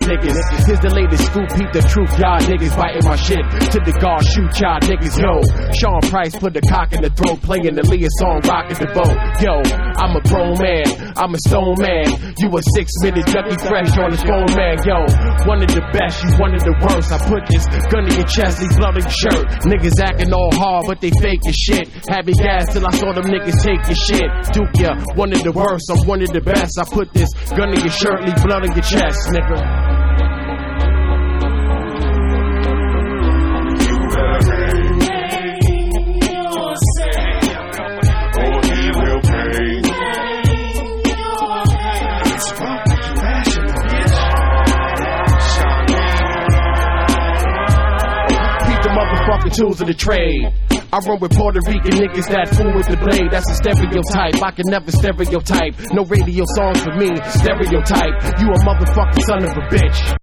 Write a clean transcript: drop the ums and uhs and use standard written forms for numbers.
niggas. Here's the latest scoop, peep the truth, y'all niggas biting my shit. To the guard, shoot y'all niggas, yo. Sean Price put the cock in the throat, playing the Leah song, rockin' the boat. Yo, I'm a grown man, I'm a stone man. You a 6-minute junkie fresh on his phone, man. Yo, one of the best, you one of the worst. I put this gun in your chest, leave blood on your shirt. Niggas acting all hard, but they fake as shit. Having gas till I saw them niggas take your shit. Duke, yeah, one of the worst, I'm one of the best. I put this gun in your shirt, leave blood on your chest, nigga. Tools of the trade. I run with Puerto Rican niggas that fool with the blade. That's a stereotype. I can never stereotype. No radio songs for me. Stereotype. You a motherfucking son of a bitch.